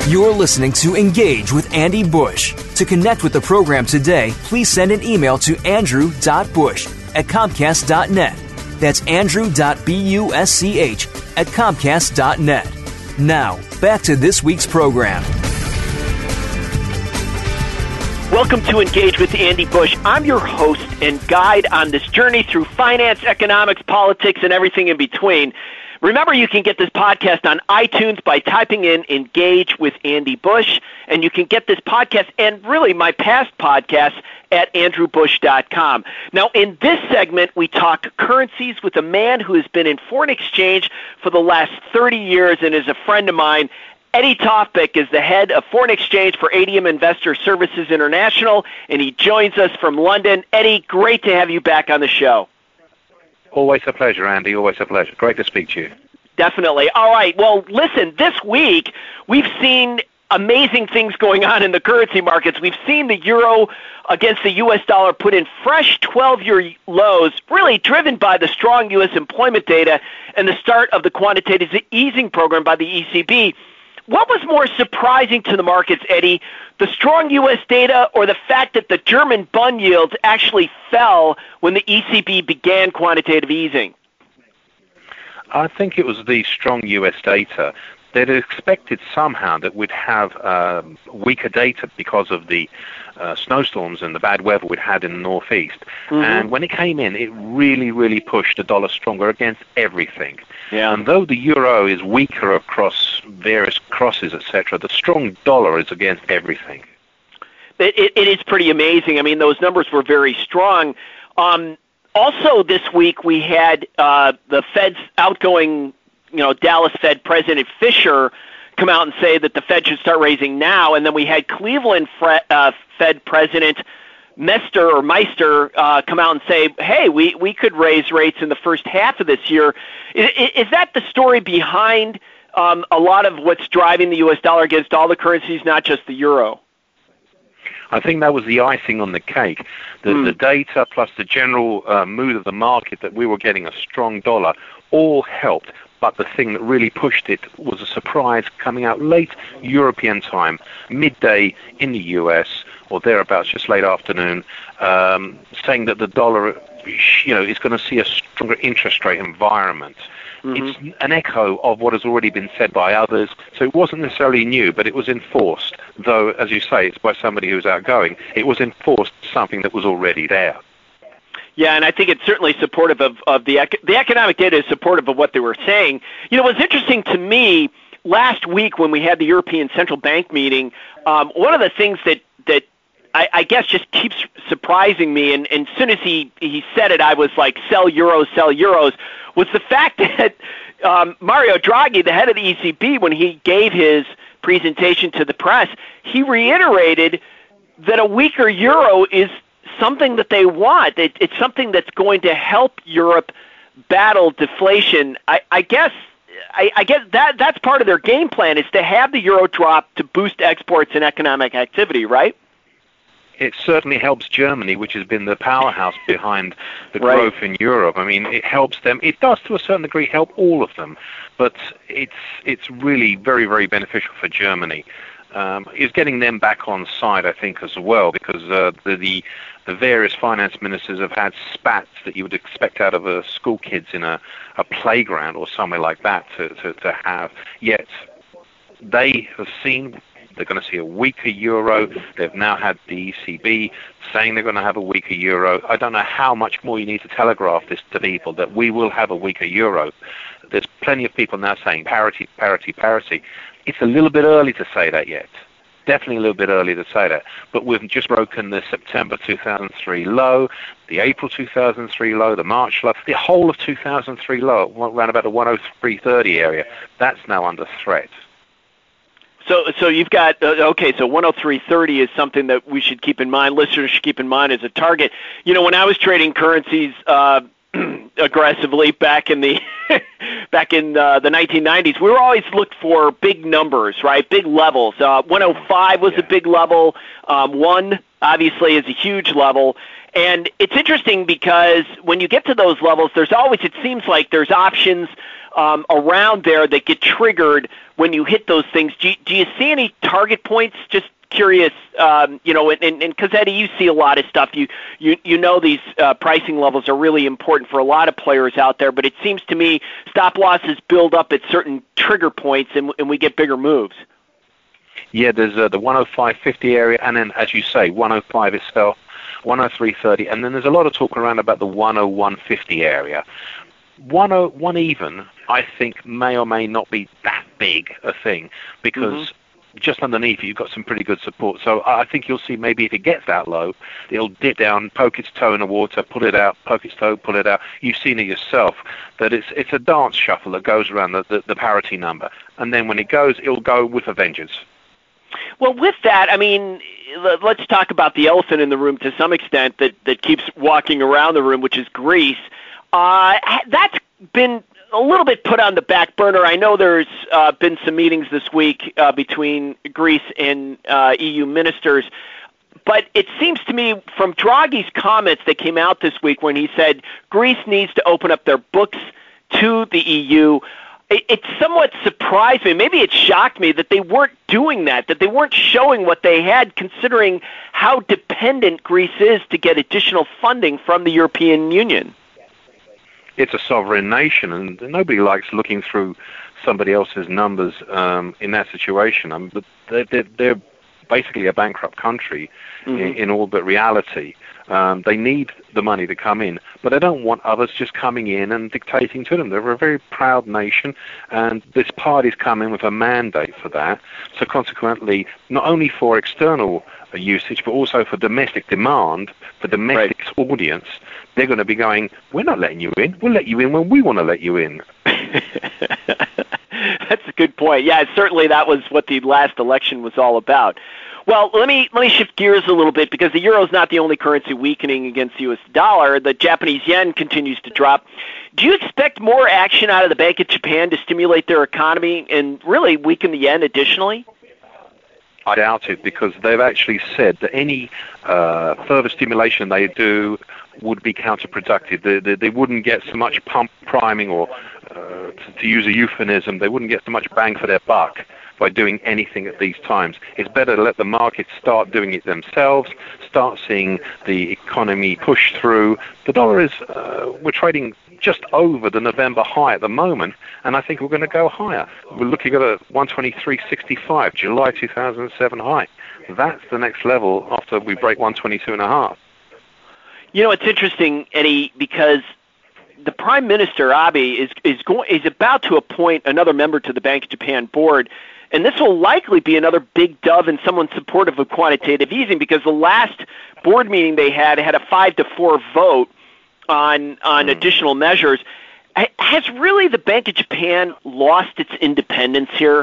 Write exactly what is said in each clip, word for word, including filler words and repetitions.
You're listening to Engage with Andy Bush. To connect with the program today, please send an email to andrew dot bush at comcast dot net. That's andrew dot busch at comcast dot net. Now, back to this week's program. Welcome to Engage with Andy Bush. I'm your host and guide on this journey through finance, economics, politics, and everything in between. Remember, you can get this podcast on iTunes by typing in Engage with Andy Bush, and you can get this podcast and really my past podcasts at andrew bush dot com. Now, in this segment, we talk currencies with a man who has been in foreign exchange for the last thirty years and is a friend of mine. Eddie Tofbeck is the head of foreign exchange for A D M Investor Services International, and he joins us from London. Eddie, great to have you back on the show. Always a pleasure, Andy. Always a pleasure. Great to speak to you. Definitely. All right. Well, listen, this week we've seen amazing things going on in the currency markets. We've seen the euro against the U S dollar put in fresh twelve-year lows, really driven by the strong U S employment data and the start of the quantitative easing program by the E C B. What was more surprising to the markets, Eddie, the strong U S data or the fact that the German bond yields actually fell when the E C B began quantitative easing? I think it was the strong U S data. They'd expected somehow that we'd have um, weaker data because of the uh, snowstorms and the bad weather we'd had in the northeast. Mm-hmm. And when it came in, it really, really pushed the dollar stronger against everything. Yeah. And though the euro is weaker across various crosses, et cetera, the strong dollar is against everything. It, it, it is pretty amazing. I mean, those numbers were very strong. Um, also, this week we had uh, the Fed's outgoing, you know, Dallas Fed President Fisher come out and say that the Fed should start raising now, and then we had Cleveland Fre- uh, Fed President Mester or Meister uh, come out and say, hey, we, we could raise rates in the first half of this year. Is, is that the story behind um, a lot of what's driving the U S dollar against all the currencies, not just the euro? I think that was the icing on the cake. The, mm. the data plus the general uh, mood of the market that we were getting a strong dollar all helped. But the thing that really pushed it was a surprise coming out late European time, midday in the U S or thereabouts, just late afternoon, um, saying that the dollar, you know, is going to see a stronger interest rate environment. Mm-hmm. It's an echo of what has already been said by others, so it wasn't necessarily new, but it was enforced. Though, as you say, it's by somebody who's outgoing. It was enforced something that was already there. Yeah, and I think it's certainly supportive of, of the the economic data is supportive of what they were saying. You know, what's interesting to me, last week when we had the European Central Bank meeting, um, one of the things that, that I, I guess just keeps surprising me, and, and as soon as he, he said it, I was like, sell euros, sell euros, was the fact that um, Mario Draghi, the head of the E C B, when he gave his presentation to the press, he reiterated that a weaker euro is something that they want. It, it's something that's going to help Europe battle deflation. I, I guess I, I guess that that's part of their game plan, is to have the euro drop to boost exports and economic activity, right? It certainly helps Germany, which has been the powerhouse behind the right. growth in Europe. I mean, it helps them. It does, to a certain degree, help all of them. But it's it's really very, very beneficial for Germany. Um, is getting them back on side, I think, as well, because uh, the, the the various finance ministers have had spats that you would expect out of a school kids in a, a playground or somewhere like that to, to, to have. Yet they have seen they're going to see a weaker euro. They've now had the E C B saying they're going to have a weaker euro. I don't know how much more you need to telegraph this to people, that we will have a weaker euro. There's plenty of people now saying parity, parity, parity. It's a little bit early to say that yet. Definitely a little bit early to say that. But we've just broken the September two thousand three low, the April two thousand three low, the March low, the whole of two thousand three low, around about the one oh three thirty area. That's now under threat. So, so you've got, uh, okay, so one oh three thirty is something that we should keep in mind, listeners should keep in mind as a target. You know, when I was trading currencies uh, aggressively back in the back in uh, the nineteen nineties, we were always looked for big numbers, right? Big levels. Uh, one oh five was yeah. a big level. Um, one obviously is a huge level, And it's interesting because when you get to those levels, there's always, it seems like there's options um, around there that get triggered when you hit those things. Do you, do you see any target points? Just curious, um, you know, and because Eddie, you see a lot of stuff. You you you know these uh, pricing levels are really important for a lot of players out there. But it seems to me stop losses build up at certain trigger points, and, and we get bigger moves. Yeah, there's uh, the one oh five fifty area, and then as you say, one oh five itself, one oh three thirty, and then there's a lot of talk around about the one oh one fifty area. one oh one even, I think, may or may not be that big a thing because. Mm-hmm. Just underneath, you've got some pretty good support. So I think you'll see maybe if it gets that low, it'll dip down, poke its toe in the water, pull it out, poke its toe, pull it out. You've seen it yourself, that it's it's a dance shuffle that goes around the, the, the parity number. And then when it goes, it'll go with a vengeance. Well, with that, I mean, let's talk about the elephant in the room to some extent that, that keeps walking around the room, which is Greece. Uh, that's been a little bit put on the back burner. I know there's uh, been some meetings this week uh, between Greece and uh, E U ministers, but it seems to me from Draghi's comments that came out this week when he said Greece needs to open up their books to the E U, it, it somewhat surprised me. Maybe it shocked me that they weren't doing that, that they weren't showing what they had, considering how dependent Greece is to get additional funding from the European Union. It's a sovereign nation, and nobody likes looking through somebody else's numbers um, in that situation. I mean, but they're, they're, they're basically a bankrupt country mm-hmm. in, in all but reality. Um, they need the money to come in, but they don't want others just coming in and dictating to them. They're a very proud nation, and this party's come in with a mandate for that. So consequently, not only for external usage, but also for domestic demand, for domestic right. audience, they're going to be going, we're not letting you in. We'll let you in when we want to let you in. That's a good point. Yeah, certainly that was what the last election was all about. Well, let me let me shift gears a little bit because the euro is not the only currency weakening against the U S dollar. The Japanese yen continues to drop. Do you expect more action out of the Bank of Japan to stimulate their economy and really weaken the yen additionally? I doubt it, because they've actually said that any uh, further stimulation they do would be counterproductive. They, they, they wouldn't get so much pump priming, or uh, to, to use a euphemism, they wouldn't get so much bang for their buck by doing anything at these times. It's better to let the markets start doing it themselves, start seeing the economy push through. The dollar is, uh, we're trading just over the November high at the moment, and I think we're going to go higher. We're looking at a one twenty-three sixty-five, July two thousand seven high. That's the next level after we break one twenty-two and a half. You know, it's interesting, Eddie, because the Prime Minister, Abe, is is going is about to appoint another member to the Bank of Japan board, and this will likely be another big dove and someone supportive of quantitative easing, because the last board meeting they had had a five to four vote on on mm. additional measures. Has really the Bank of Japan lost its independence here?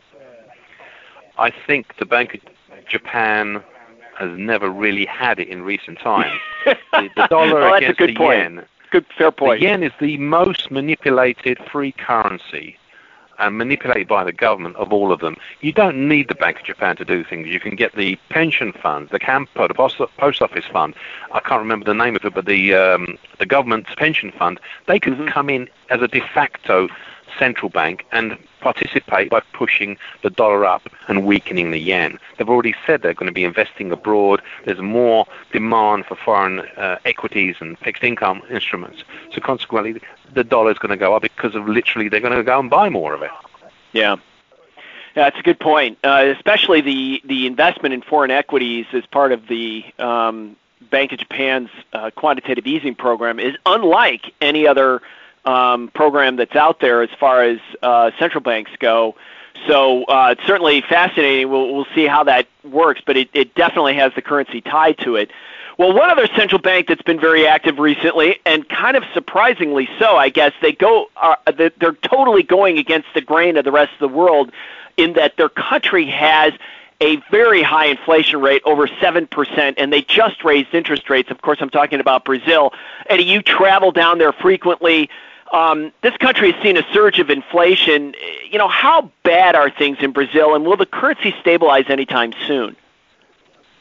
I think the Bank of Japan has never really had it in recent times. the, the dollar well, against the point. yen. Good, fair point. The yen is the most manipulated free currency, and manipulated by the government of all of them. You don't need the Bank of Japan to do things. You can get the pension funds, the Campo, the post, post office fund. I can't remember the name of it, but the um, the government's pension fund. They can mm-hmm. come in as a de facto central bank and participate by pushing the dollar up and weakening the yen. They've already said they're going to be investing abroad. There's more demand for foreign uh, equities and fixed income instruments. So consequently, the dollar is going to go up because of literally they're going to go and buy more of it. Yeah. Yeah, that's a good point, uh, especially the, the investment in foreign equities as part of the um, Bank of Japan's uh, quantitative easing program is unlike any other Um, program that's out there as far as uh, central banks go. So uh, it's certainly fascinating. We'll, we'll see how that works, but it, it definitely has the currency tied to it. Well, one other central bank that's been very active recently, and kind of surprisingly so, I guess, they go, uh, they're totally going against the grain of the rest of the world in that their country has a very high inflation rate, over seven percent, and they just raised interest rates. Of course, I'm talking about Brazil. Eddie, you travel down there frequently. Um, this country has seen a surge of inflation. You know, how bad are things in Brazil, and will the currency stabilize anytime soon?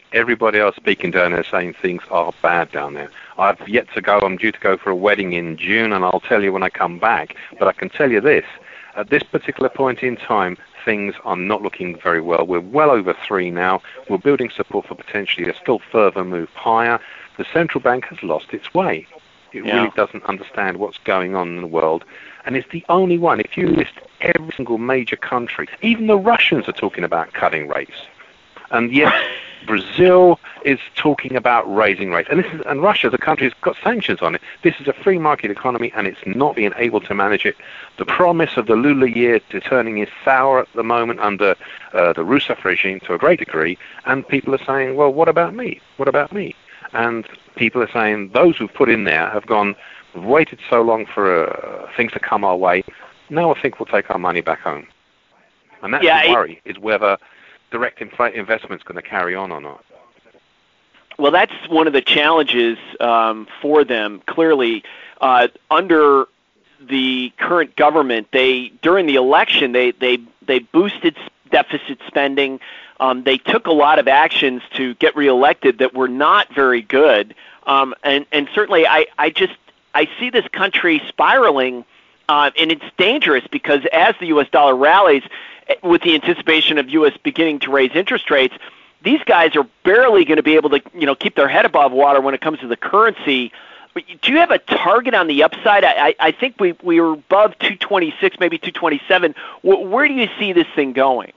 Everybody else speaking down there saying things are bad down there. I've yet to go. I'm due to go for a wedding in June, and I'll tell you when I come back. But I can tell you this. At this particular point in time, things are not looking very well. We're well over three now. We're building support for potentially a still further move higher. The central bank has lost its way. It yeah. really doesn't understand what's going on in the world. And it's the only one. If you list every single major country, even the Russians are talking about cutting rates. And yet Brazil is talking about raising rates. And this is, and Russia, the country, has got sanctions on it. This is a free market economy, and it's not being able to manage it. The promise of the Lula year to turning is sour at the moment under uh, the Rousseff regime to a great degree. And people are saying, well, what about me? What about me? And people are saying those who've put in there have gone, we've waited so long for uh, things to come our way. Now I think we'll take our money back home. And that's yeah, the worry, it, is whether direct infl- investment's going to carry on or not. Well, that's one of the challenges um, for them. Clearly, uh, under the current government, they during the election they they they boosted deficit spending. Um, they took a lot of actions to get reelected that were not very good, um, and and certainly I I just I see this country spiraling, uh, and it's dangerous because as the U S dollar rallies, with the anticipation of U S beginning to raise interest rates, these guys are barely going to be able to, you know, keep their head above water when it comes to the currency. Do you have a target on the upside? I, I think we we were above two twenty-six, maybe two twenty-seven. Where do you see this thing going?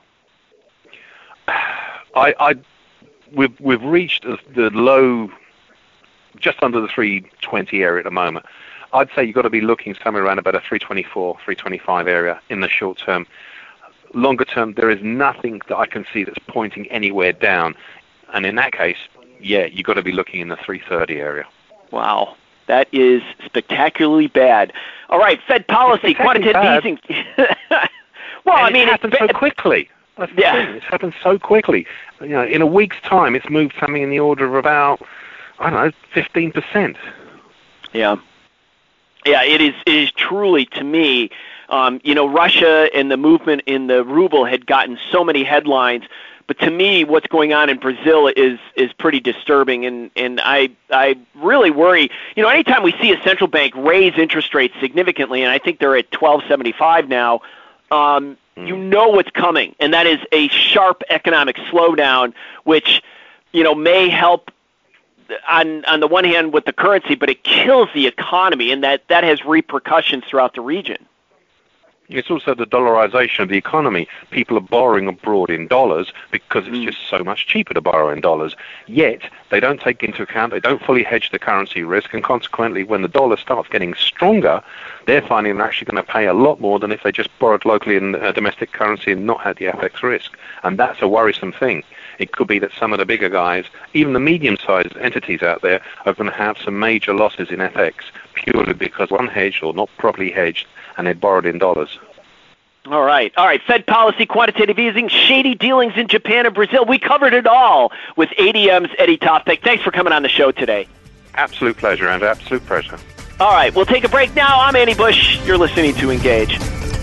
I, I we've we've reached the low, just under the three twenty area at the moment. I'd say you've got to be looking somewhere around about a three twenty-four, three twenty-five area in the short term. Longer term, there is nothing that I can see that's pointing anywhere down. And in that case, yeah, you've got to be looking in the three thirty area. Wow. That is spectacularly bad. All right, Fed policy, quantitative easing. Well, and I mean, it happened so quickly. That's the yeah. thing. It's happened so quickly. You know, in a week's time, it's moved something in the order of about, I don't know, fifteen percent. Yeah. Yeah, it is, it is truly, to me, um, you know, Russia and the movement in the ruble had gotten so many headlines, but to me, what's going on in Brazil is is pretty disturbing, and, and I I really worry. You know, anytime we see a central bank raise interest rates significantly, and I think they're at twelve seventy-five now, um, mm. you know what's coming, and that is a sharp economic slowdown, which, you know, may help on on the one hand with the currency, but it kills the economy, and that, that has repercussions throughout the region. It's also the dollarization of the economy. People are borrowing abroad in dollars because it's mm. just so much cheaper to borrow in dollars. Yet, they don't take into account, they don't fully hedge the currency risk, and consequently, when the dollar starts getting stronger, they're finding they're actually going to pay a lot more than if they just borrowed locally in uh, domestic currency and not had the F X risk. And that's a worrisome thing. It could be that some of the bigger guys, even the medium-sized entities out there, are going to have some major losses in F X purely because one hedged or not properly hedged, and they borrowed in dollars. All right. All right. Fed policy, quantitative easing, shady dealings in Japan and Brazil. We covered it all with A D M's Eddie Topek. Thanks for coming on the show today. Absolute pleasure, and absolute pleasure. All right. We'll take a break now. I'm Andy Bush. You're listening to Engage.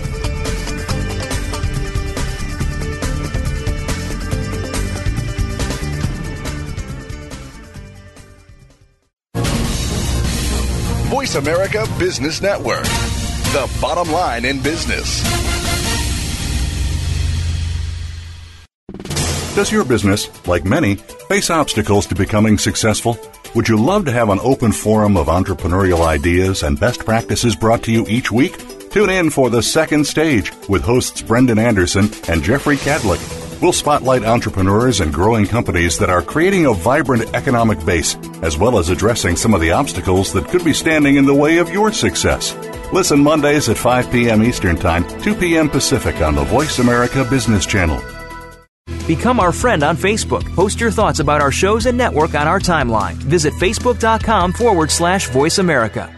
Voice America Business Network, the bottom line in business. Does your business, like many, face obstacles to becoming successful? Would you love to have an open forum of entrepreneurial ideas and best practices brought to you each week? Tune in for The Second Stage with hosts Brendan Anderson and Jeffrey Cadlick. We'll spotlight entrepreneurs and growing companies that are creating a vibrant economic base, as well as addressing some of the obstacles that could be standing in the way of your success. Listen Mondays at five p.m. Eastern Time, two p.m. Pacific on the Voice America Business Channel. Become our friend on Facebook. Post your thoughts about our shows and network on our timeline. Visit facebook.com forward slash Voice America.